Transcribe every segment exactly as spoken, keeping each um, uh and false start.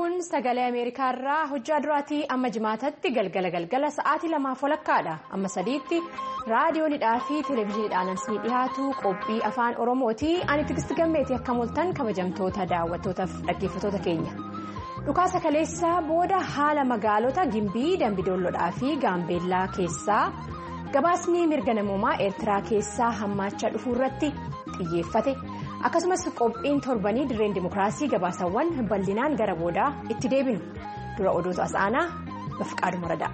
Kun sagalee Ameerikaa irraa hojjaa duraatii amma jimaatatti galgala galgala sa'aatii lamaaf walakkaadha. Amma sadiitti raadiyoonidhaa fi televezyiiniidhaan ansii dhiyaatu qophii afaan Oromooti. Ani Tigisti Gammeetii akka mul'atan kabajamtoota daawwattootaaf dhaggeeffattoota keenya. Dhukaasa kaleessaa booda haala magaalota Gimbii, Dambidoolloodhaa fi Gaambeellaa keessaa gabaasni mirga namoomaa Eertiraa keessaa hammaachaa dhufuu irratti xiyyeeffate. Akkasumas qophiin torbanii dirreen dimokiraasii gabaasawwan bal'inaan gara boodaa itti deebinu. Dura oduutu as aanaa Bafqaaduu Maradaa.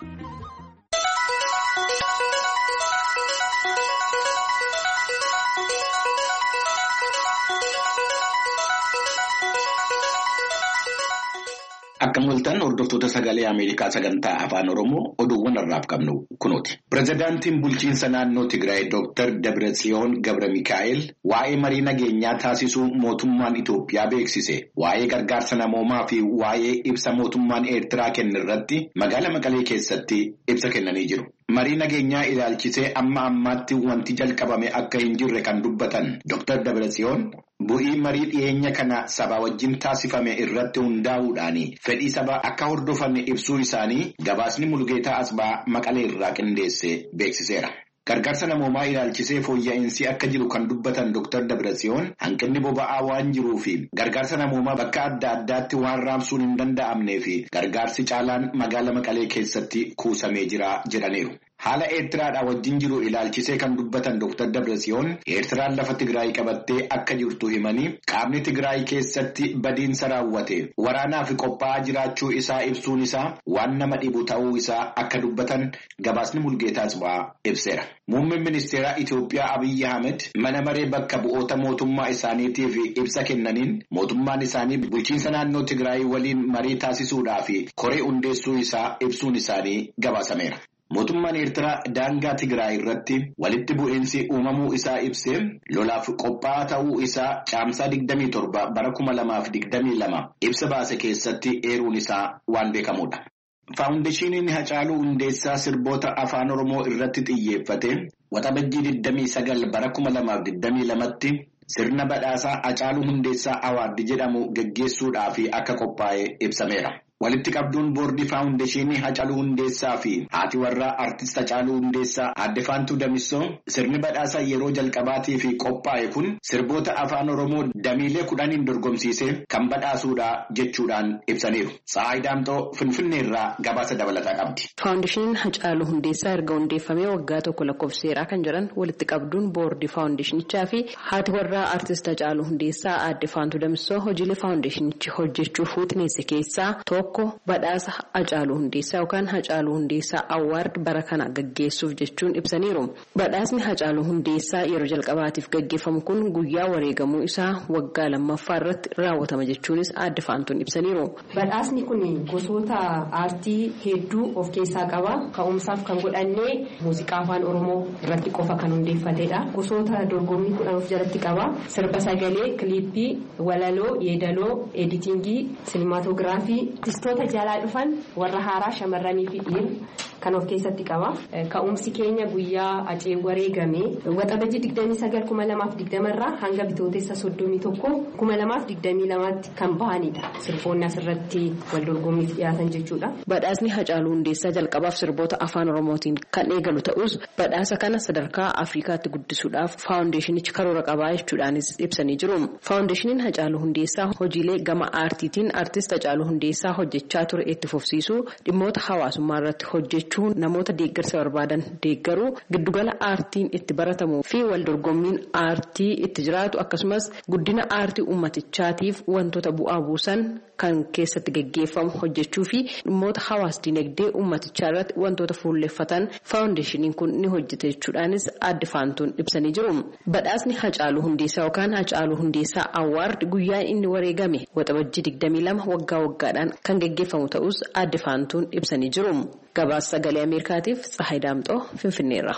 Akka mul'atan hordoftoota sagalee Ameerikaa sagantaa afaan Oromoo oduuwwan irraaf qabnu kunooti. Pireezidaantiin bulchiinsa naannoo Tigraay Dooktar Dabratsiyoon Gabra Mikaa'el waa'ee marii nageenyaa taasisuu mootummaan Itoophiyaa beeksise. Waa'ee gargaarsa namoomaa fi waa'ee ibsa mootummaan Eertiraa kenne irratti magaalaa Maqalee keessatti ibsa kennanii jiru. Marii nageenyaa ilaalchisee amma ammaatti wanti jalqabame akka hin jirre kan dubbatan Dooktar Dabratsiyoon bu'ii marii dhiyeenya kana saba wajjin taasifame irratti hundaa'uudhaan fedhii sabaa akka hordofan ibsuu isaanii gabaasni Mulgeetaa Asbaa Maqalee irraa qindeesse beeksiseera. Gargaarsa namoomaa ilaalchisee fooyya'insi akka jiru kan dubbatan Dooktar Dabratsiyoon hanqinni boba'aa waan jiruu fi gargaarsa namoomaa bakka adda addaatti waan raabsuun hin danda'amnee fi gargaarsi caalaan magaalaa Maqalee keessatti kuusamee jira jedhaniiru. Haala Eertiraadhaa wajjin jiru ilaalchisee kan dubbatan Dooktar Dabratsiyoon Eertiraan lafa Tigraay qabattee akka jirtu himanii qaamni Tigraay keessatti badiinsa raawwate waraanaa fi qophaa'aa jiraachuu isaa ibsuun isaa waan nama dhibu ta'uu isaa akka dubbatan gabaasni Mulgeetaa Asbaa ibseera. Muummeen ministeeraa Itoophiyaa Abiyyi Ahmed mana maree bakka bu'oota mootummaa isaaniitiif ibsa kennaniin mootummaan isaanii bulchiinsa naannoo Tigraay waliin marii taasisuudhaa fi koree hundeessuu isaa ibsuun isaanii gabaasameera. Mootummaan Eertiraa daangaa Tigraay irratti walitti bu'iinsi uumamuu isaa ibsee lolaaf qophaa'aa ta'uu isaa caamsaa digdamii torba bara kuma lamaaf digdamii lama ibsa baase keessatti eeruun isaa waan beekamudha. Faawundeeshiniin Hacaaluu Hundeessaa sirboota afaan Oromoo irratti xiyyeeffate waxabajjii digdamii sagal bara kuma lamaaf digdamii lamatti sirna badhaasaa Hacaaluu Hundeessaa Awaard jedhamu geggeessuudhaaf akka qophaa'e ibsameera. Walitti qabduun boordii faawundeeshinii Hacaaluu Hundeessaa fi haati warraa artist Hacaaluu Hundeessaa Aadde Faantuu Damissoo sirni badhaasaa yeroo jalqabaatii fi qophaa'e kun sirboota afaan Oromoo damiilee kudhaniin dorgomsiisee kan badhaasuudha jechuudhaan ibsaniiru. Sa'aayi Daamxoo Finfinneerraa gabaasa dabalataa qabdi. Faawundeeshiniin Hacaaluu Hundeessaa erga hundeeffamee waggaa tokko lakkoofseeraa kan jedhan walitti qabduun boordii faawundeeshinichaa fi haati warraa artist Hacaaluu Hundeessaa Aadde Faantuu Damissoo hojiilee faawundeeshinichi hojjechuuf fuutneesse keessaa tokko badhaasa Hacaaluu Hundeessaa yookaan Hacaaluu Hundeessaa Awaard bara kana gaggeessuuf jechuun ibsaniiru. Badhaasni Hacaaluu Hundeessaa yeroo jalqabaatiif gaggeeffamu kun guyyaa wareegamuu isaa waggaa lammaffaa irratti raawwatama jechuunis Aadde Faantuun ibsaniiru. Badhaasni kun gosoota aartii hedduu of keessaa qaba. Ka'umsaaf kan godhannee muuziqaa afaan Oromoo irratti qofa kan hundeeffatedha. Gosoota dorgommii kudhan of jalatti qaba. Sirba sagalee, kiliippii, walaloo, yeedaloo, editingii, sinimaatoogiraafii. Artistoota jalaa dhufan warra haaraa shamarranii fi dhiirri kan of keessatti qaba. Ka'umsi keenya guyyaa acee wareegame waxabajjii digdamii sagal kuma lamaaf digdama irraa hanga bitootessa soddomii tokko kuma lamaaf digdamii lamaatti kan bahanidha. Sirboonni asirratti wal dorgommiif dhiyaatan jechuudha. Badhaasni Hacaaluu Hundeessaa jalqabaaf sirboota afaan Oromootiin kan eegalu ta'us badhaasa kana sadarkaa Afrikaatti guddisuudhaaf faawundeeshinichi karoora qabaa jechuudhaanis ibsanii jiru. Faawundeeshiniin Hacaaluu Hundeessaa hojiilee gama aartiitiin artist Hacaaluu Hundeessaa hojjechaa ture itti fufsiisuu dhimmoota hawaasummaa irratti hojjechuun namoota deeggarsa barbaadan deeggaruu giddugala aartiin itti baratamuu fi wal dorgommiin aartii itti jiraatu akkasumas guddina aartii ummatichaatiif wantoota bu'aa buusan kan keessatti gaggeeffamu hojjechuu fi dhimmoota hawaas dinagdee ummatichaa irratti wantoota fuulleffatan faawundeeshiniin kun ni hojjeta jechuudhaanis Aadde Faantuun ibsanii jiru. Badhaasni Hacaaluu Hundeessaa yookaan Hacaaluu Hundeessaa Awaard guyyaan inni wareegame waxabajjii digdamii lama waggaa waggaadhaan kan gaggeeffamu ta'us Aadde Faantuun ibsanii jiru. Gabaasa sagalee Ameerikaatiif Tsahaay Daamxoo Finfinneerra.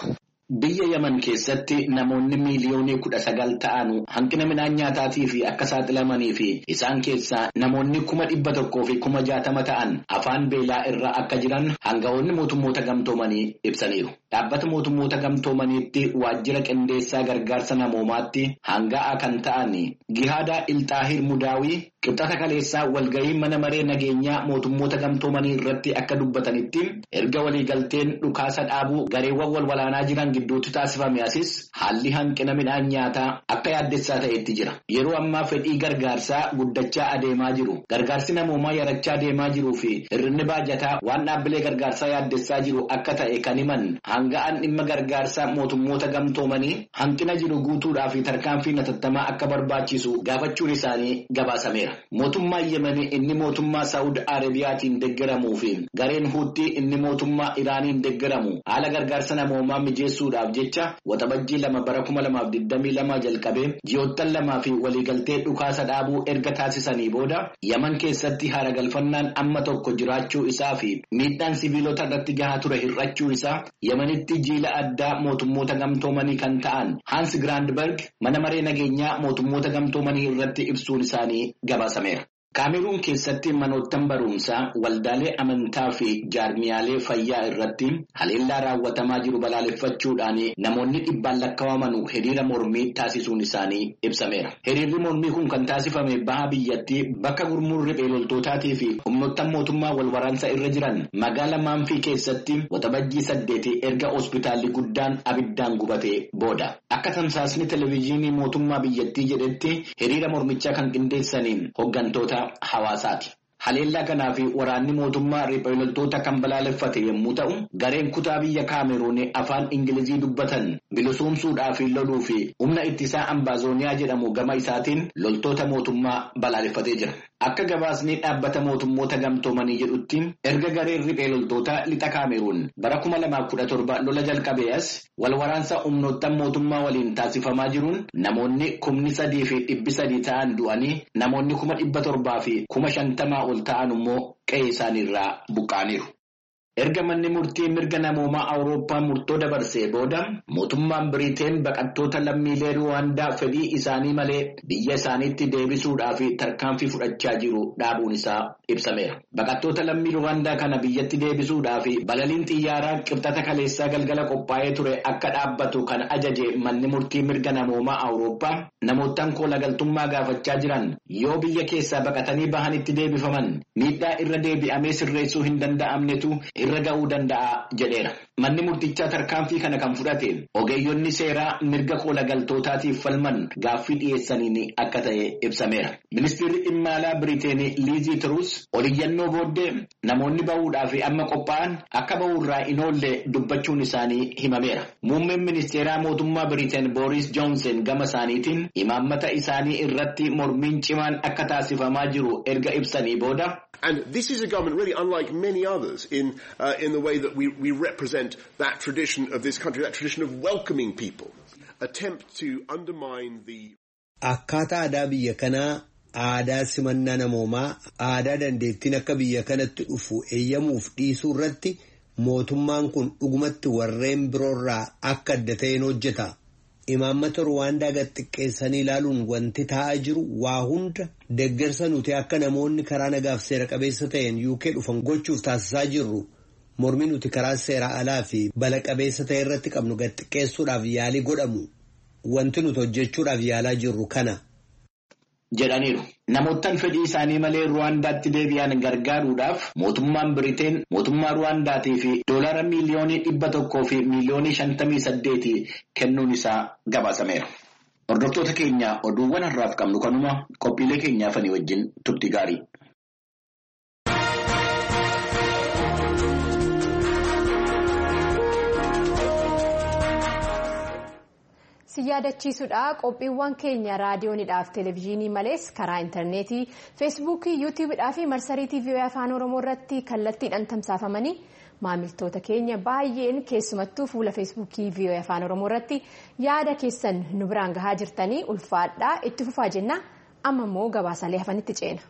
Biyya Yaman keessatti namoonni miiliyoonii kudha sagal ta'an hanqina midhaan nyaataatii fi akka saaxilamanii fi isaan keessaa namoonni kuma dhibba tokkoo fi kuma jaatama ta'an afaan beelaa irra akka jiran hangafoonni mootummoota gamtoomanii ibsaniiru. Dhaabbata mootummoota gamtoomaniitti waajjira qindeessaa gargaarsa namoomaatti hanga'aa kan ta'an Gihaadaa Ilxaahir Mudaawii qibxata kaleessaa walgahii mana maree nageenyaa mootummoota gamtoomanii irratti akka dubbatanitti erga waliigalteen dhukaasa dhaabuu gareewwan wal walaanaa jiran gidduutti taasifame asis haalli hanqina midhaan nyaataa akka yaaddessaa ta'etti jira. Yeroo ammaa fedhii gargaarsaa guddachaa adeemaa jiru. Gargaarsi namoomaa yarachaa adeemaa jiruu fi hir'inni baajataa waan dhaabbilee gargaarsaa yaaddessaa jiru akka ta'e kan himan hanga'aan dhimma gargaarsaa mootummoota gamtoomanii hanqina jiru guutuudhaa fi tarkaanfii hatattamaa akka barbaachisu gaafachuun isaanii gabaasameera. Mootummaa Yemenii inni mootummaa Saawud Arabiyaatiin deeggaramuu fi gareen Huutii inni mootummaa Iraaniin deeggaramu haala gargaarsa namoomaa mijeessuudhaaf jecha waxabajjii lama bara kuma lamaaf digdamii lama jalqabee ji'oottan lamaa fi waliigaltee dhukaasa dhaabuu erga taasisanii booda Yemen keessatti haara galfannaan amma tokko jiraachuu isaa fi miidhaan sibiilota irratti gahaa ture hir'achuu isaa Yemenitti jiila addaa mootummoota gamtoomanii kan ta'an Hans Grandberg mana maree nageenyaa mootummoota gamtoomanii irratti ibsuun isaanii gabaasameera. Kaameruun keessatti manoottan barumsaa waldaalee amantaa fi jaarmiyaalee fayyaa irratti haleellaa raawwatamaa jiru balaaleffachuudhaan namoonni dhibbaan lakkaa'aman hiriira mormii taasisuun isaanii ibsameera. Hiriirri mormii kun kan taasifame baha biyyattii bakka gurmuun riphee loltootaatii fi humnoottan mootummaa wal waraansa irra jiran magaala Maanfii keessatti waxabajjii saddeetii erga hospitaalli guddaan abiddaan gubatee booda. Akka tamsaasni televezyiinii mootummaa biyyattii jedhetti hiriira mormichaa kan qindeessaniin hooggantoota hawaasaati. Haleellaa kanaa fi waraanni mootummaa riphee loltoota kan balaaleffate yommuu ta'u, gareen kutaa biyya Kaameruun afaan Ingilizii dubbatan bilisoomsuudhaa fi loluu fi humna ittisaa Ambaazooniyaa jedhamu gama isaatiin loltoota mootummaa balaaleffatee jira. Akka gabaasni dhaabbata mootummoota gamtoomanii jedhutti erga gareen riphee loltoota lixa Kaameruun bara kuma lamaaf kudha torba lola jalqabees wal waraansa humnoottan mootummaa waliin taasifamaa jiruun namoonni kumni sadii fi dhibbi sadii ta'an du'anii namoonni kuma dhibba torbaa fi kuma shantamaa ol ta'an immoo qe'ee isaaniirraa buqqaaniiru. Erga manni murtii mirga namoomaa Awurooppaa murtoo dabarsee booda mootummaan Biriteen baqattoota lammiilee Ruwaandaa fedhii isaanii malee biyya isaaniitti deebisuudhaa fi tarkaanfii fudhachaa jiru dhaabuun isaa ibsameera. Baqattoota lammii Ruwaandaa kana biyyatti deebisuudhaa fi balaliin xiyyaaraa qibxata kaleessaa galgala qophaa'ee ture akka dhaabbatu kan ajaje manni murtii mirga namoomaa Awurooppaa namoottan koolagaltummaa gaafachaa jiran yoo biyya keessaa baqatanii bahanitti deebifaman miidhaa irra deebi'amee sirreessuu hin danda'amnetu irra ga'uu danda'a jedheera. Manni murtichaa tarkaanfii kana kan fudhate ogeeyyonni seeraa mirga koolagaltootaatiif falman gaaffii dhiyeessaniin akka ta'e ibsameera. Ministeerri dhimma alaa Biriteen Liizii Tiruus oliyyannoo booddee namoonni bahuudhaaf amma qophaa'an akka bahuurraa hin oolle dubbachuun isaanii himameera. Muummeen ministeeraa mootummaa Biriteen Booris Joonsen gama isaaniitiin imaammata isaanii irratti mormiin cimaan akka taasifamaa jiru erga ibsanii booda. And this is a government really unlike many others in uh, in the way that we, we represent that tradition of this country, that tradition of welcoming people. Attempt to undermine the... Akkaataa aadaa biyya kanaa, aadaa simannaa namoomaa, aadaa dandeettiin akka biyya kanatti dhufu eeyyamuuf dhiisuu irratti mootummaan kun dhugumatti warreen biroorraa akka adda ta'een hojjeta. Imaammata Ruwaandaa gad xiqqeessanii ilaaluun wanti taa'aa jiru waa hunda deeggarsa nuti akka namoonni karaa nagaaf seera qabeessa ta'een U K dhufan gochuuf taasisaa jirru mormi nuti karaa seera alaa fi bala qabeessa ta'e irratti qabnu gad xiqqeessuudhaaf yaalii godhamu wanti nuti hojjechuudhaaf yaalaa jirru kana. jedhaniiru. Namoottan fedhii isaanii malee Ruwaandaatti deebi'an gargaaruudhaaf mootummaan Biriteen mootummaa Ruwaandaatii fi doolaara miiliyoonii dhibba tokkoo fi miiliyoonii shantamii saddeetii kennuun isaa gabaasameera. Hordoftoota keenya oduuwwan har'aaf qabnu kanuma qophiilee keenyaafanii wajjin turtii gaarii. Si yaadachiisuudha qophiiwwan keenya raadiyoonidhaaf televezyiinii malees karaa intarneetii feesbuukii yuutuubiidhaa fi marsariitii vii'oo afaan oromoo irratti kallattiidhaan tamsaafamanii maamiltoota keenya baay'een keessumattuu fuula feesbuukii vii'oo afaan oromoo irratti yaada keessan nu biraan gahaa jirtanii ulfaadhaa itti fufaa jenna amma immoo gabaasaalee hafanitti ceena.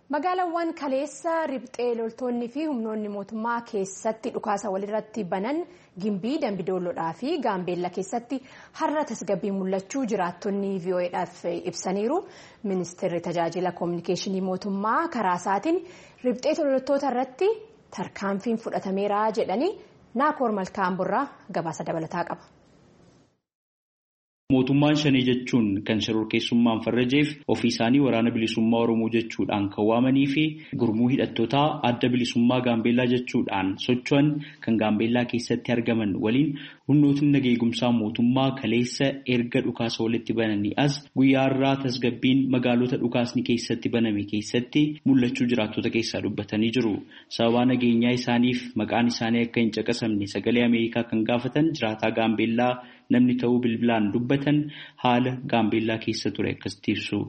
Magaalaawwan kaleessa riphxee loltoonni fi humnoonni mootummaa keessatti dhukaasa walirratti banan Gimbii, Dambidoolloodhaa fi Gaambeellaa keessatti har'a tasgabbii mul'achuu jiraattonni V O Eedhaaf ibsaniiru. Ministeerri tajaajila koominikeeshinii mootummaa karaa isaatiin riphxee loltoota irratti tarkaanfiin fudhatameera jedhanii Naakoor Malkaan Burraa gabaasa dabalataa qaba. Mootummaan shanii jechuun kan shororkeessummaan farrajeef ofii isaanii waraana bilisummaa Oromoo jechuudhaan kan waamanii fi gurmuu hidhattootaa adda bilisummaa Gaambeellaa jechuudhaan socho'an kan Gaambeellaa keessatti argaman waliin humnootni nageegumsaa mootummaa kaleessa erga dhukaasa walitti bananii as guyyaa har'aa tasgabbiin magaalota dhukaasni keessatti baname keessatti mul'achuu jiraattota keessaa dubbatanii jiru. Sababa nageenyaa isaaniif maqaan isaanii akka hin caqasamne sagalee Ameerikaa kan gaafatan jiraataa Gaambeellaa namni ta'uu bilbilaan dubbatan haala Gaambeellaa keessa ture akkasitti ibsu.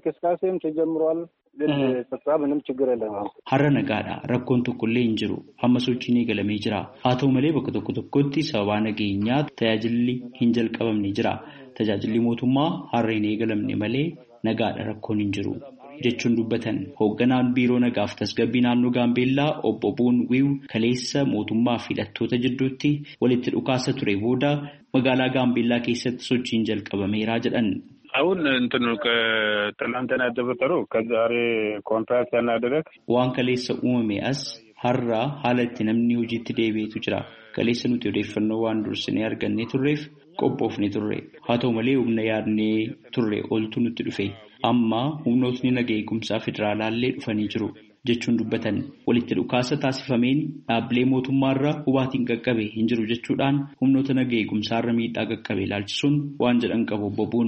Har'a nagaadha. Rakkoon tokkollee hin jiru. Amma sochiin eegalamee jira. Haa ta'u malee bakka tokko tokkotti sababa nageenyaa tajaajilli hin jalqabamne jira. Tajaajilli mootummaa har'a hin eegalamne malee nagaadha, rakkoon hin jiru jechuun dubbatan. Hoogganaan biiroo nagaaf tasgabbii naannoo Gaambeellaa obbo Buun Wiiw kaleessa mootummaa fi hidhattoota jidduutti walitti dhukaasa ture booda magaalaa Gaambeellaa keessatti sochiin jalqabameera jedhan. አሁን እንትኑ ከትላንትና ያደበተሩ ከዛሬ ኮንትራክት ያናደረክ waan kaleessa uumame as har'a haala itti namni hojiitti deebi'etu jira. Kaleessa nuti odeeffannoo waan dursinee argannee turreef qophoofne turre. Haa ta'u malee humna yaadnee turre oltu nutti dhufe. Amma humnootni nagaa eegumsaa federaalaallee dhufanii jiru jechuun dubbatan. Walitti dhukaasa taasifameen dhaabbilee mootummaarra hubaatiin qaqqabe hin jiru jechuudhaan humnoota nagaa eegumsaarra miidhaa qaqqabe ilaalchisuun waan jedhan qabu obbo Buun.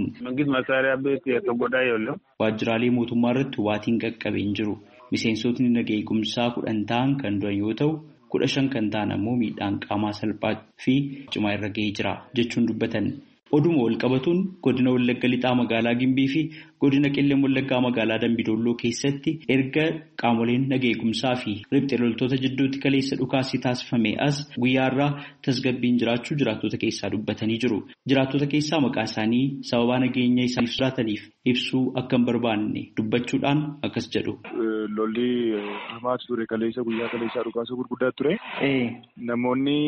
Waajjiraalee mootummaarratti hubaatiin qaqqabe hin jiru. Miseensotni nagaa eegumsaa kudhan ta'an kan du'an yoo ta'u kudha shan kan ta'an ammoo miidhaan qaamaa salphaa fi cimaa irra ga'ee jira jechuun dubbatan. Oduma wal qabatuun godina Wallagga Lixaa magaalaa Gimbii fi godina Qellem Wallaggaa magaalaa Dambidolloo keessatti erga qaamoleen nagaa eegumsaa fi riphxee loltoota jidduutti kaleessa dhukaasii taasifame as guyyaa irraa tasgabbiin jiraachuu jiraattota keessaa dubbatanii jiru. Jiraattota keessaa maqaa isaanii sababa nageenya isaaniif jiraataniif ibsuu akka hin barbaanne dubbachuudhaan akkas jedhu. Lolli hamaa ture kaleessa guyyaa kaleessaa dhukaasa gurguddaa ture. Namoonni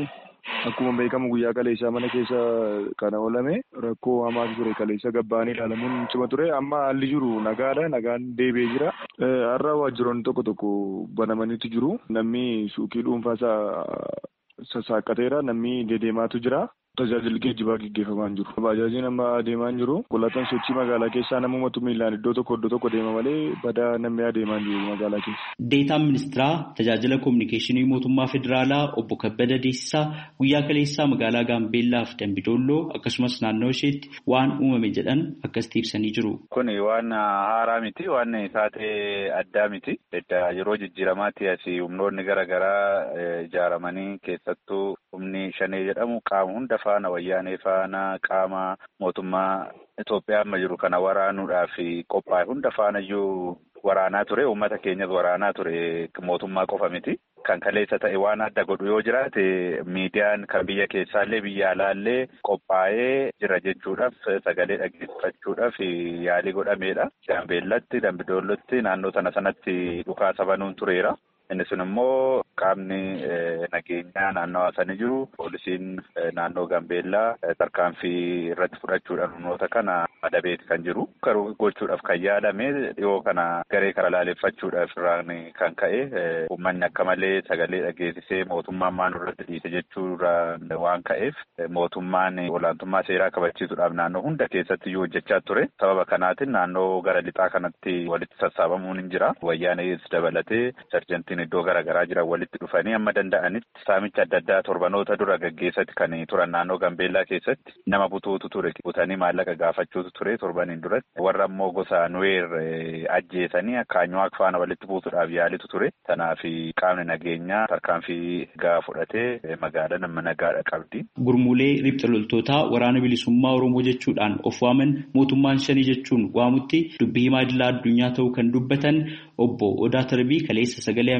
akkuma beekamu guyyaa kaleessaa mana keessa kana oolame rakkoo hamaa ture kaleessa gabbaanii ilaalamuun cima ture. Amma haalli jiru nagaadha, nagaan deebi'ee jira. Har'a waajjiroonni tokko tokko banamaniitu jiru. Namni suuqii dhuunfaasaa sassaaqateera, namni dedeemaatu jira. Tajaajilli geejjibaa gaggeeffamaa jiru. Baajaajiin amma adeemaa jiru. Konkolaataan sochii magaalaa keessaa namumatu miilaan iddoo tokko iddoo tokko deema malee badaa namni adeemaa jiru magaalaa keessa. Deetaan ministeeraa tajaajila koominikeeshinii mootummaa federaalaa obbo Kabbada Deessisaa guyyaa kaleessaa magaalaa Gaambeellaa fi Dambidolloo akkasumas naannoo isheetti waan uumame jedhan akkasitti ibsanii jiru. Kun waan haaraa miti, waan taatee addaa miti. Yeroo jijjiiramaatti asii humnoonni garaagaraa ijaaramanii keessattuu humni shanee jedhamu qaama hunda faana wayyaanee faana qaama mootummaa Itoophiyaa amma jiru kana waraanuudhaaf qophaa'e hunda faana iyyuu waraanaa ture. Uummata keenyas waraanaa ture, mootummaa qofa miti. Kan kaleessa ta'e waan adda godhu yoo jiraate miidiyaan kan biyya keessaallee biyya alaallee qophaa'ee jira jechuudhaaf sagalee dhaggeeffachuudhaaf yaalii godhameedha. Gaambeellatti, Dambidoollotti naannoo sana sanatti dhukaasa banuun tureera. Inni sun immoo qaamni nageenyaa naannoo sanii jiru poolisiin naannoo Gaambeellaa tarkaanfii irratti fudhachuudhaan humnoota kana adabeeti kan jiru. Garuu gochuudhaaf kan yaadame dhiyoo kana garee kara laaleffachuudhaaf irraan kan ka'e uummanni akka malee sagalee dhageessisee mootummaan maal irratti dhiise jechuudhaan waan ka'eef mootummaan olaantummaa seeraa kabachiisuudhaaf naannoo hunda keessatti iyyuu hojjechaa ture. Sababa kanaatiin naannoo gara lixaa kanatti walitti sassaabamuun hin jira. Wayyaanees dabalatee sarjantiin iddoo garaagaraa jiran walitti dhufanii amma danda'anitti saamicha adda addaa torbanoota dura gaggeessatti kan turan naannoo Gaambeellaa keessatti nama butuutu ture, butanii maallaqa gaafachuutu ture torbaniin duratti. Warra ammoo gosa Nuweer ajjeesanii kaanyoo akka faana walitti buusuudhaaf yaalitu ture. Kanaaf qaamni nageenyaa tarkaanfii gaa fudhatee magaalaa nama nagaadha qabdi. Gurmuulee riphxee loltootaa waraana bilisummaa Oromoo jechuudhaan of waaman mootummaan shanii jechuun waamutti dubbii himaa idilaa addunyaa ta'uu kan dubbatan obbo Odaa Tarbii kaleessa sagalee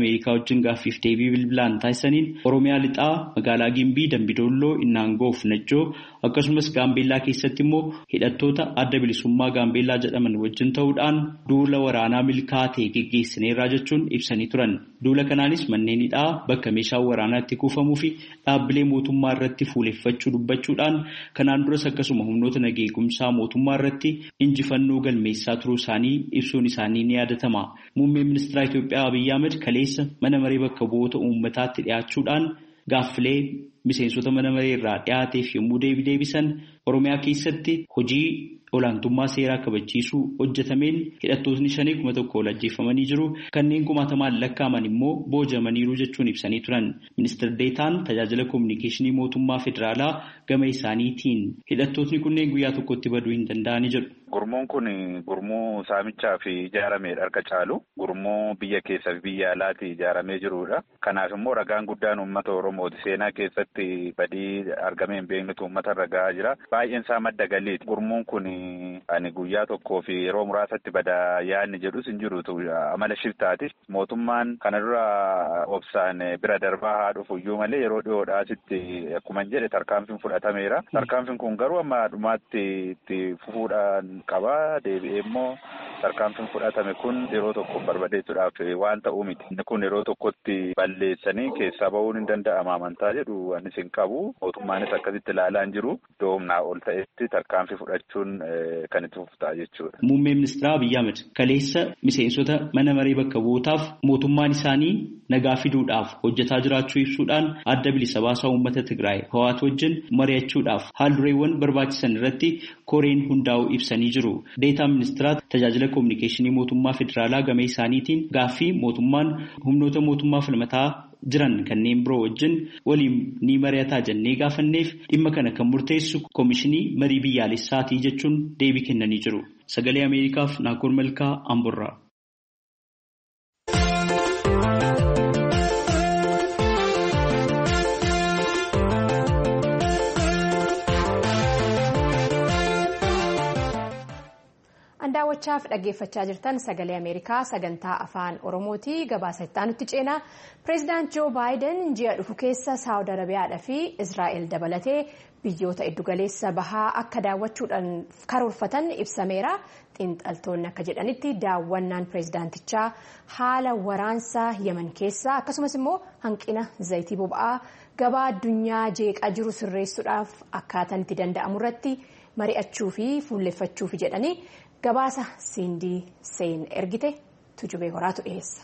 Ameerikaa wajjin gaaffiif deebii bilbilaan taasisaniin Oromiyaa lixaa magaalaa Gimbii, Dambidolloo, Innaangoo fi Najjoo akkasumas Gaambeellaa keessatti immoo hidhattoota adda bilisummaa Gaambeellaa jedhaman wajjin ta'uudhaan duula waraanaa milkaa'aa ta'e geggeessineerraa jechuun ibsanii turan. Duula kanaanis manneen hidhaa bakka meeshaan waraanaa itti kuufamuu fi dhaabbilee mootummaa irratti fuuleffachuu dubbachuudhaan kanaan duras akkasuma humnoota nageegumsaa mootummaa irratti injifannoo galmeessaa turuu isaanii ibsuun isaanii ni yaadatama. Muummeen ministeera Itoophiyaa Abiyyi Ahmed kaleessa mana maree bakka bu'oota uummataatti dhiyaachuudhaan gaaffilee miseensota mana maree irraa dhiyaateef yommuu deebii deebisan Oromiyaa keessatti hojii olaantummaa seeraa kabachiisuu hojjetameen hidhattootni shanii kuma tokko ol ajjeefamanii jiru. Kanneen kumaatamaan lakkaa'aman immoo boojamaniiru jechuun ibsanii turan. Ministeer Deetaan tajaajila kominikeeshinii mootummaa federaalaa gama isaaniitiin hidhattootni kunneen guyyaa tokkotti baduu hin danda'anii jedhu. Gurmuun kun gurmuu saamichaa fi ijaaramee harka caalu gurmuu biyya keessa fi biyya alaatti ijaaramee jirudha. Kanaaf immoo ragaan guddaan uummata Oromooti. Seenaa keessatti badii argamee hin beeknetu uummata irra gahaa jira. Baay'een isaa madda galiiti. Gurmuun kun ani guyyaa tokkoo fi yeroo muraasatti badaa yaadni jedhus hin jirutu amala shiftaati. Mootummaan kana dura obsaan bira darbaa haa dhufu iyyuu malee yeroo dhiyoodhaasitti akkuma jedhe tarkaanfiin fudhatameera. Tarkaanfiin kun garuu amma dhumaatti itti fufuudhaan qaba. Deebi'ee immoo tarkaanfiin fudhatame kun yeroo tokko barbadeessuudhaaf waan ta'uu miti. Inni kun yeroo tokkotti balleessanii keessaa bahuun hin danda'ama amantaa jedhu anis hin qabu. Mootummaanis akkasitti ilaalaa hin jiru. Iddoo humnaa ol ta'etti tarkaanfii fudhachuun kan itti fuftaa jechuudha. Muummeen ministeera Abiyyi Ahmed kaleessa miseensota mana maree bakka bu'ootaaf mootummaan isaanii nagaa fiduudhaaf hojjetaa jiraachuu ibsuudhaan adda bilisa baasaa uummata Tigraay Hawwaat wajjin mari'achuudhaaf haaldureewwan barbaachisan irratti koreen hundaa'uu ibsanii jiru. Deetaan ministeera tajaajila kominikeeshinii mootummaa federaalaa gama isaaniitiin gaaffii mootummaan humnoota mootummaa falmataa jiran kanneen biroo wajjin waliin ni mari'ataa jennee gaafanneef dhimma kana kan murteessu koomishinii marii biyyaalessaatii jechuun deebii kennanii jiru. Sagalee Ameerikaaf Naakoor Malkaa Amborraa. daawwachaaf dhaggeeffachaa jirtan sagalee Ameerikaa sagantaa afaan Oromooti. Gabaasa itti aanutti ceenaa pireezidaant Joo Baayiden ji'a dhufu keessa Saawud Arabiyaadhaa fi Israa'el dabalatee biyyoota iddugaleessa bahaa akka daawwachuudhaan karoorfatan ibsameera. Xiinxaltoonni akka jedhanitti daawwannaan pireezidaantichaa haala waraansaa Yemen keessaa akkasumas immoo hanqina zayitii boba'aa gabaa addunyaa jeeqaa jiru sirreessuudhaaf akkaataan itti danda'amu irratti mari'achuu fi fuulleffachuuf jedhanii gabaasa Sindii Seen ergite tujubee horaatu dhiyeessa.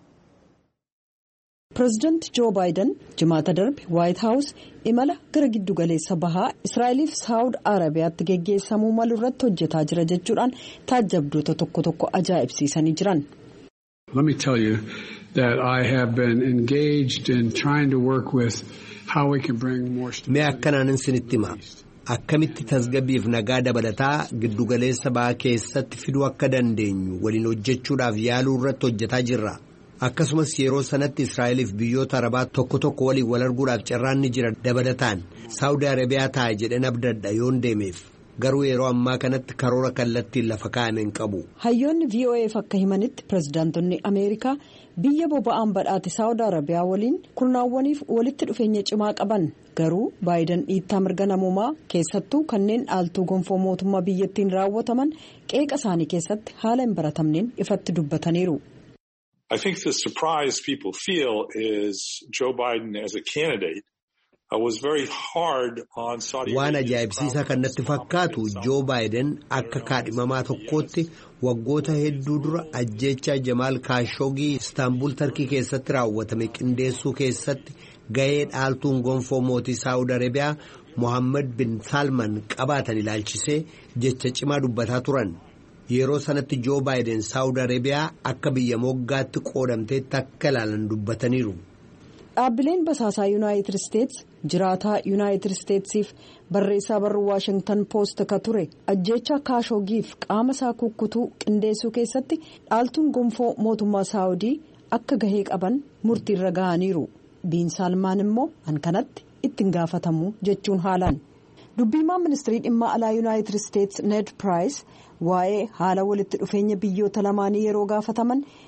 Pireezidaant Joo Baayiden jimaata darbe Waayit Haawus imala gara giddu galeessa bahaa Israa'eliif Saawud Arabiyaatti geggeessamuu malu irratti hojjetaa jira jechuudhaan taajjabdoota tokko tokko ajaa'ibsiisanii jiran. Let me tell you that I have been engaged in trying to work with how we can bring more stability. Mee akkanaan isinitti hima. Akkamitti tasgabbiif nagaa dabalataa giddugaleessa bahaa keessatti fiduu akka dandeenyu waliin hojjechuudhaaf yaaluu irratti hojjetaa jirra. Akkasumas yeroo sanatti Israa'eliif biyyoota Arabaa tokko tokko waliin wal arguudhaaf carraan ni jira dabalataan Saawudi Arabiyaa ta'a jedhan abdadha yoon deemeef garuu yeroo ammaa kanatti karoora kallattiin lafa kaa'ame hin qabu. Hayyoonni V O F akka himanitti pireezidaantonni Ameerikaa biyya boba'aan badhaate Saawud Arabiyaa waliin kurnaawwaniif walitti dhufeenya cimaa qaban. Garuu Baayiden dhiittaa mirga namoomaa keessattuu kanneen dhaaltuu gonfoo mootummaa biyyattiin raawwataman qeeqa isaanii keessatti haala hin baratamneen ifatti dubbataniiru. I think the surprise people feel is Joe Biden as a candidate uh, was very hard on Saudi Arabia. Waan ajaa'ibsiisaa kan natti fakkaatu Joo Baayiden akka kaadhimamaa tokkootti waggoota hedduu dura ajjeechaa Jamaal Kaashoogii Istaanbul Tarkii keessatti raawwatame qindeessuu keessatti gahee dhaaltuun gonfoo mootii Saawud Arabiyaa Mohammed bin Salman qabaatan ilaalchisee jecha cimaa dubbataa turan. Yeroo sanatti Joo Baayiden Saawud Arabiyaa akka biyya moggaatti qoodamteetti akka ilaalan dubbataniiru. Dhaabbileen basaasaa Yuunaayitid Isteets jiraataa Yuunaayitid Isteetsiif barreessaa barruu Waashingtan Poost ka ture ajjeechaa Kaashoogiif qaama isaa kukkutuu qindeessuu keessatti dhaaltuun gonfoo mootummaa Saawudii akka gahee qaban murtiirra gahaniiru. Biin Salmaan immoo hankanatti ittiin gaafatamu jechuun haalaan. Dubbiimaan ministirii dhimma alaa Yuunaayitid Isteets Ned Price waa'ee haala walitti dhufeenya biyyoota lamaanii yeroo gaafataman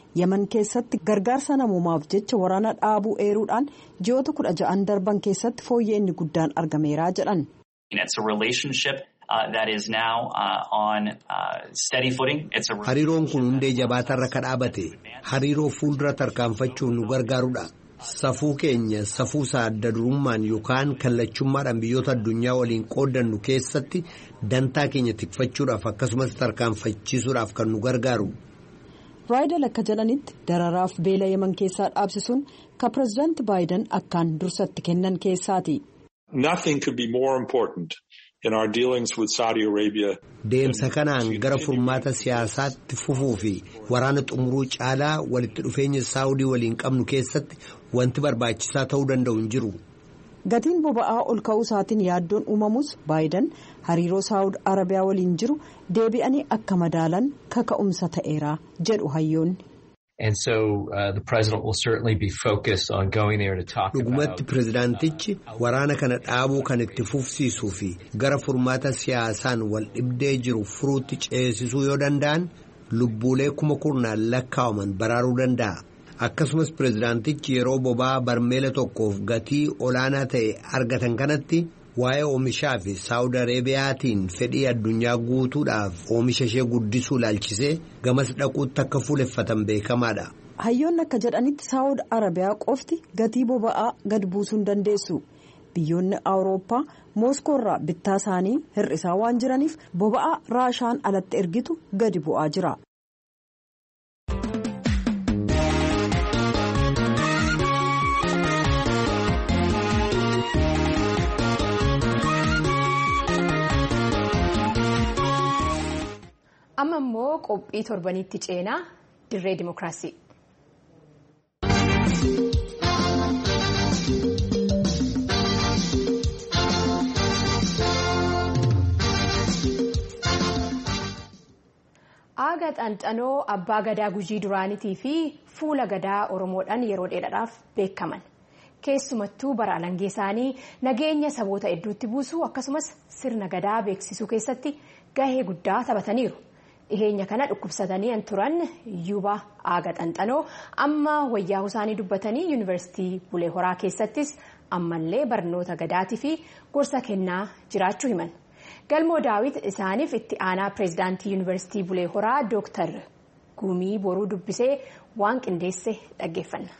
Yemen keessatti gargaarsa namoomaaf jecha waraana dhaabuu eeruudhaan ji'oota kudha ja'an darban keessatti fooyya'inni guddaan argameera jedhan. Hariiroon kun hundee jabaatarra ka dhaabate hariiroo fuuldura tarkaanfachuun nu gargaarudha. Safuu keenya safuusaa adda durummaan yookaan kallachummaadhaan biyyoota addunyaa waliin qooddannu keessatti dantaa keenya tikfachuudhaaf akkasumas tarkaanfachiisuudhaaf kan nu gargaaru. Raayidal akka jedhanitti dararaaf beela Yemen keessaa dhaabsisuun ka pireezidaanti Baayiden akkaan dursatti kennan keessaati. Nothing could be more important in our dealings with Saudi Arabia. Deemsa kanaan gara furmaata siyaasaatti fufuu fi waraana xumuruu caalaa walitti dhufeenya Saawudii waliin qabnu keessatti wanti barbaachisaa ta'uu danda'u hin jiru. Gatiin boba'aa ol ka'uu isaatiin yaaddoon uumamus Baayiden hariiroo Saawud Arabiyaa waliin jiru deebi'anii akka madaalan kaka'umsa ta'eera jedhu hayyoonni. And so uh, the president will certainly be focused on going there to talk about. Dhugumatti pireezidaantichi waraana kana dhaabuu kan itti fufsiisuu fi gara furmaata siyaasaan wal dhibdee jiru furuutti ceesisuu yoo danda'an lubbuulee kuma kurnaan lakkaa'aman baraaruu danda'a. Akkasumas pireezidaantichi yeroo boba'aa barmeela tokkoof gatii olaanaa ta'e argatan kanatti waa'ee oomishaa fi Saawud Areebiyaatiin fedhii addunyaa guutuudhaaf oomisha ishee guddisuu ilaalchisee gamas dhaquutti akka fuuleffatan beekamaadha. Hayyoonni akka jedhanitti Saawud Arabiyaa qofti gatii boba'aa gad buusuu hin dandeessu. Biyyoonni Awurooppaa Mooskoorraa bittaa isaanii hir'isaa waan jiraniif boba'aa Raashaan alatti ergitu gadi bu'aa jira. Amma immoo qophii torbanitti ceenaa dirree dimookiraasii. Aaga xanxanoo abbaa gadaa gujii duraanitii fi fuula gadaa oromoodhaan yeroo dheeraadhaaf beekaman. Keessumattuu bara alangee isaanii nageenya saboota hedduutti buusuu akkasumas sirna gadaa beeksisuu keessatti gahee guddaa taphataniiru. Dhiheenya kana dhukkubsatanii an turan yuuba aaga xanxanoo amma wayyaa'uu isaanii dubbatanii yuunivarsiitii Bulee Horaa keessattis ammallee barnoota gadaatii fi gorsa kennaa jiraachuu himan. Galmoo Daawit isaaniif itti aanaa pireezidaantii yuunivarsiitii Bulee Horaa Dooktar Gumii Boruu dubbisee waan qindeesse dhaggeeffanna.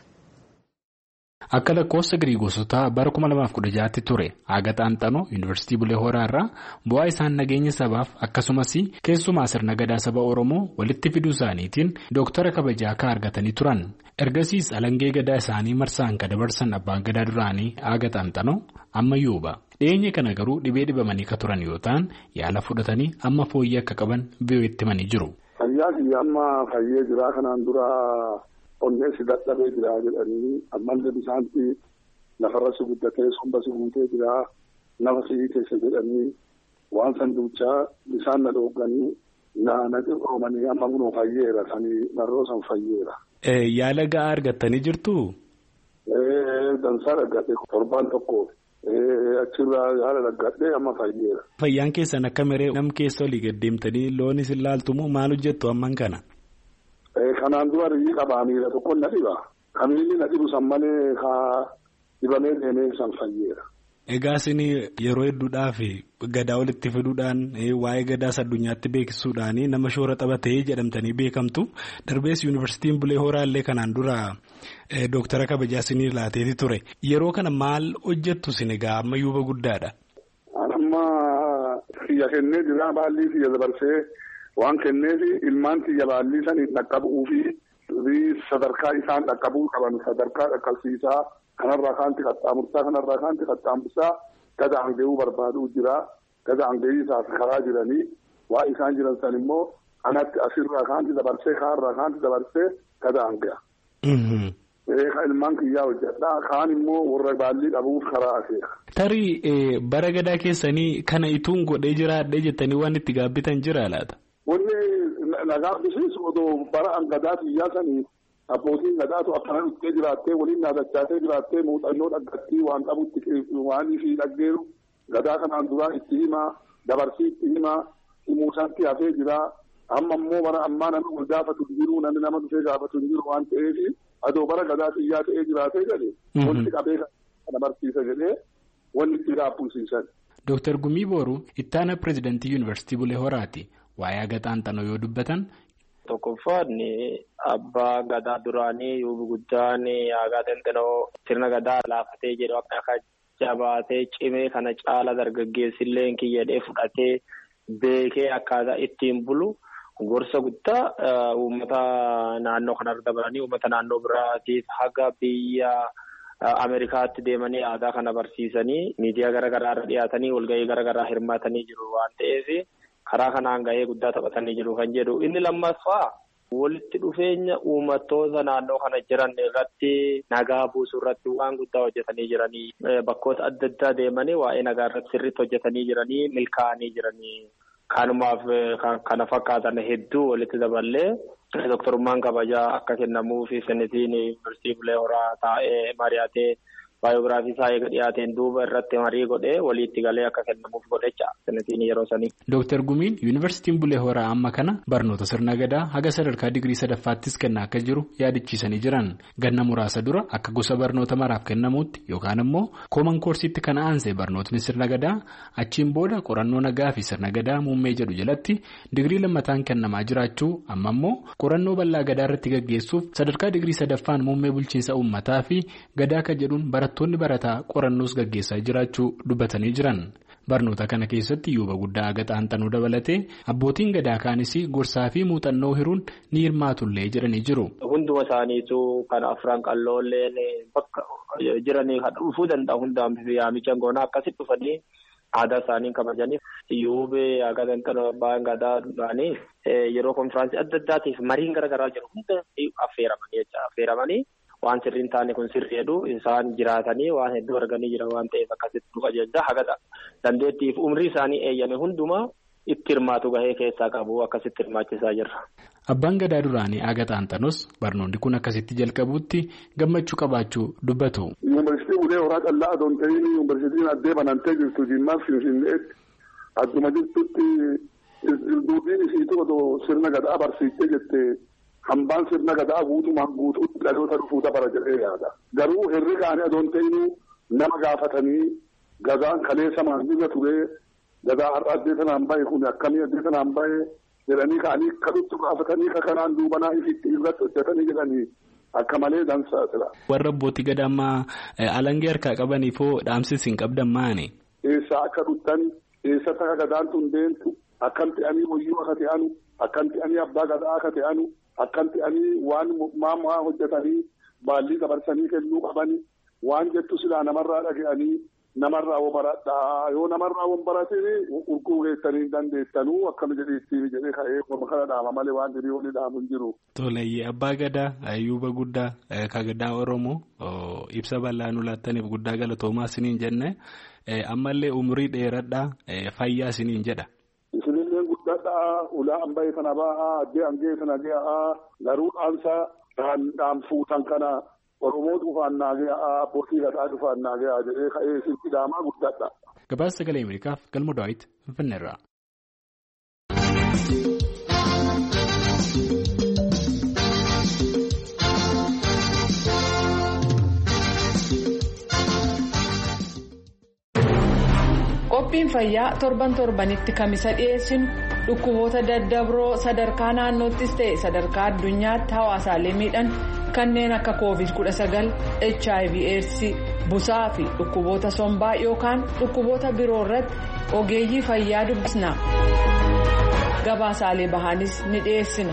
Akka lakkoofsa Giriigoosotaa bara kuma lamaaf kudha ja'aatti ture aaga xanxanoo yuunivarsiitii Bulee Horaa irraa bu'aa isaan nageenya sabaaf akkasumas keessumaa sirna gadaa saba Oromoo walitti fiduu isaaniitiin dooktara kabajaa akka argatanii turan. Ergasiis alangee gadaa isaanii marsaan ka dabarsan abbaan gadaa duraanii aaga xanxanoo amma yuuba. Dhiyeenya kana garuu dhibee dhibamanii ka turan yoo ta'an yaala fudhatanii amma fooyyee akka qaban biyyooti himanii jiru. Fayyaa kiyya amma fayyee jira kanaan dura. Onneessi dadhabee jira jedhanii ammallee bisaanti lafarra si guddatee somba si guutee jira nafa si'ii keessa jedhanii waan san duuchaa bisaan na dhooganii na naqi oomanii amma kunoo fayyeera sanii marroo san fayyeera. Yaala ga'aa argattanii jirtu? Dansaa argadhe torbaan tokko achirraa yaala argadhe amma fayyeera. Fayyaan keessan akka meree nam keessa olii gaddeemtanii loonis hin laaltumoo maal hojjettu amman kana? Kanaan dura riyyii qabaamiidha tokko na dhiba. Kamiilli na dhibu san malee haa dibamee deemee san fayyeera. Egaa isin yeroo hedduudhaaf gadaa walitti fiduudhaan waa'ee gadaas addunyaatti beeksisuudhaan nama shoora taphatee jedhamtanii beekamtu. Darbees yuunivarsiitiin Bulee Horaa illee kanaan dura dooktara kabajaa isinii laateeti ture. Yeroo kana maal hojjettu isin egaa amma yuuba guddaadha? Amma xiyya kennee jira baallii xiyya dabarsee. Waan kenneef ilmaan xiyya baallii sanii dhaqqabuu fi sadarkaa isaan dhaqqabuu qaban sadarkaa dhaqqabsiisaa kanarraa kaanti qaxxaamursaa kanarraa kaanti qaxxaamursaa gada hanga'uu barbaaduu jira. Gada hanga'ii karaa jiranii waa isaan jiran san immoo kanatti asirraa kaanti dabarsee kaarraa kaanti dabarsee gada hanga'a. Ilmaan kiyyaa hojjedha kaan immoo warra baallii dhabuuf karaa aseera. Tarii bara gadaa keessanii kana ituun godhee jiraadhee jettanii waan itti gaabbitan jira laata? Wanni nagaabbisiisu odoo bara gadaa xiyyaa sanii abbootiin gadaatu akkana dhuftee jiraattee waliin naadachaatee jiraattee muuxannoo dhaggattii waan qabutti waan ishii dhaggeeru gadaa kanaan duraa itti himaa dabarsii itti himaa himuusaatti hafee jira amma immoo bara ammaa namni wal gaafatu hin jiru namni nama dhufee gaafatu hin jiru waan ta'eef adoo bara gadaa xiyyaa ta'ee jiraatee jedhe wanti qabee kana barsiisa jedhee wanni itti raabbuusiisan. Dooktar Gumii Booruu ittaana pireezidantii Yuunivarsiitii Bulee Horaati. Waa'ee Agaxaan Xanoo yoo dubbatan. Tokkoffaan abbaa gadaa duraanii yuubi guddaan Agaxaan Xanoo sirna gadaa laafatee jedhu akka jabaatee cimee kana caala dargaggeessillee kiyyadhee fudhatee beekee akkaataa ittiin bulu gorsa guddaa uummata naannoo kanarra dabalanii uummata naannoo biraatiif haga biyya Ameerikaatti deemanii aadaa kana barsiisanii miidiyaa garaagaraa irra dhiyaatanii walgahii garaagaraa hirmaatanii jiru waan ta'eef karaa kanaan gahee guddaa taphatanii jiru kan jedhu. Inni lammaffaa walitti dhufeenya uummattoota naannoo kana jiran irratti nagaa buusuu irratti waan guddaa hojjetanii jiranii bakkoota adda addaa deemanii waa'ee nagaa irratti sirriitti hojjetanii jiranii milkaa'anii jiranii. Kanumaaf kana fakkaatan hedduu walitti daballee doktorummaan kabajaa akka kennamuufi senetiin yuunivarsiitii Bulee Horaa taa'ee mari'atee baayogiraafii isaa eega dhiyaateen duuba irratti marii godhee waliitti galee akka kennamuuf godhecha senetiin yeroo sanii. Dooktar Gumiin yuunivarsiitiin Bulee Horaa amma kana barnoota sirna gadaa haga sadarkaa digirii sadaffaattis kennaa akka jiru yaadachiisanii jiran ganna muraasa dura akka gosa barnoota maraaf kennamuutti yookaan immoo kooman koorsiitti kana aansee barnootni sirna gadaa achiin booda qorannoo nagaa fi sirna gadaa muummee jedhu jalatti digirii lammataan kennamaa jiraachuu amma immoo qorannoo bal'aa gadaa irratti gaggeessuuf sadarkaa digirii sadaffaan muummee bulchiinsa uummataa fi gadaa akka jedhuun barattoonni barataa qorannoos gaggeessaa jiraachuu dubbatanii jiran. Barnoota kana keessatti yuuba guddaa Agaxaan Xanoo dabalatee abbootiin gadaa kaanis gorsaa fi muuxannoo hiruun ni hirmaatullee jedhanii jiru. Hunduma isaaniitu kan afran qalloolleen bakka jiranii kan dhufuu danda'u hundaan yaamicha goonaa akkasitti dhufanii aadaa isaanii kabajaniif yuubee Agaxaan Xanoo abbaan gadaa duraanii yeroo konfiraansii adda addaatiif mariin garaagaraa jiru hunda affeeramanii jecha affeeramanii. Waan sirriin taane kun sirrii jedhu isaan jiraatanii waan hedduu arganii jiran waan ta'eef akkasitti dhufa jecha haga dandeettiif umrii isaanii eeyyame hundumaa itti hirmaatu gahee keessaa qabu akkasitti hirmaachisaa jirra. Abbaan gadaa duraanii Agaxaan Xanoos barnoonni kun akkasitti jalqabuutti gammachuu qabaachuu dubbatu. Yuunivarsiitii Bulee Horaa callaa adoon ta'in yuunivarsiitiin addee banantee jirtu Jimmaa Finfinneetti adduma jirtutti duudhiin isiitu odoo sirna gadaa barsiistee jettee. Hambaan sirna gadaa guutumaan guutuutti dhaloota dhufuu dabara jedhee yaada. Garuu herregaan adoon ta'inuu nama gaafatanii gadaan kaleessa maasnirra turee gadaa har'a addee sanaan bahe kun akkamii addee sanaan bahe jedhanii ka'anii kadhutti gaafatanii kakanaan duubanaa ifitti irratti hojjetanii jedhanii akka malee dansaa jira. Warra abbootii gadaa ammaa alangee harkaa qabaniifoo dhaamsis hin qabdan maani? Eessaa akka dhuttan eessatti akka gadaan tun deemtu akkam ta'anii hoyyuu akka ta'anu akkam ta'anii abbaa gadaa akka ta'anu. Akkan ta'anii waan maamaa hojjetanii baallii dabarsanii kennuu qabanii waan jettu silaa namarraa dhaga'anii namarraa wobaradhaa yoo namarraa wobaratanii urguu geessanii dandeessanuu akkam jedheetti jedhee ka'ee kana dhaama malee waan hiriyoonni dhaamu hin jiru. Toleeyyee abbaa gadaa yuuba guddaa ka gadaa Oromoo ibsa bal'aa nu laattaniif guddaa galatoomaa isiniin jenne ammallee umurii dheeradhaa fayyaa isiniin jedha. Guddaadhaa ulaa ambayee sana bahaa addee angee sana gahaa garuu dhaamsa dhaan fuutan kana Oromoo dhufaan naagayaa abbootii gadaa dhufaan naagayaa jedhee ka'ee sitti dhaamaa guddaadha. Gabaasa sagalee Ameerikaaf galma Daawit Finfinneerraa. Qophiin fayyaa torban torbanitti kamisa dhiyeessinu dhukkuboota daddabroo sadarkaa naannoottis ta'e sadarkaa addunyaatti hawaasaalee miidhan kanneen akka koovid kudha sagal H I V AIDS busaa fi dhukkuboota sombaa yookaan dhukkuboota biroo irratti ogeeyyii fayyaa dubbisna gabaasaalee bahaanis ni dhiyeessina.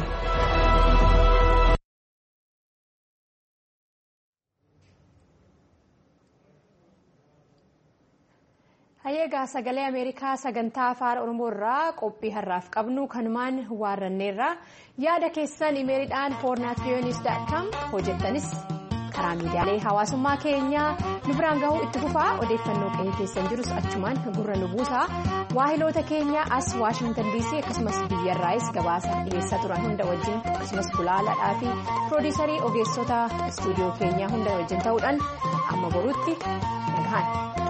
Hayyeegaa sagalee Ameerikaa sagantaa afaan Oromoo irraa qophii har'aaf qabnu kanumaan waarranneerra yaada keessan imeeliidhaan hornaatiyoonis dot com hojjettanis karaa miidiyaalee hawaasummaa keenyaa nu biraan gahuu itti fufaa odeeffannoo qe'ee keessan jirus achumaan gurra nu buusaa waahiloota keenya as Waashingtan D C akkasumas biyyarraayis gabaasa dhiyeessaa turan hunda wajjin akkasumas gulaalaadhaa fi piroodiisarii ogeessota istuudiyoo keenyaa hunda wajjin ta'uudhaan amma boruutti nagahan.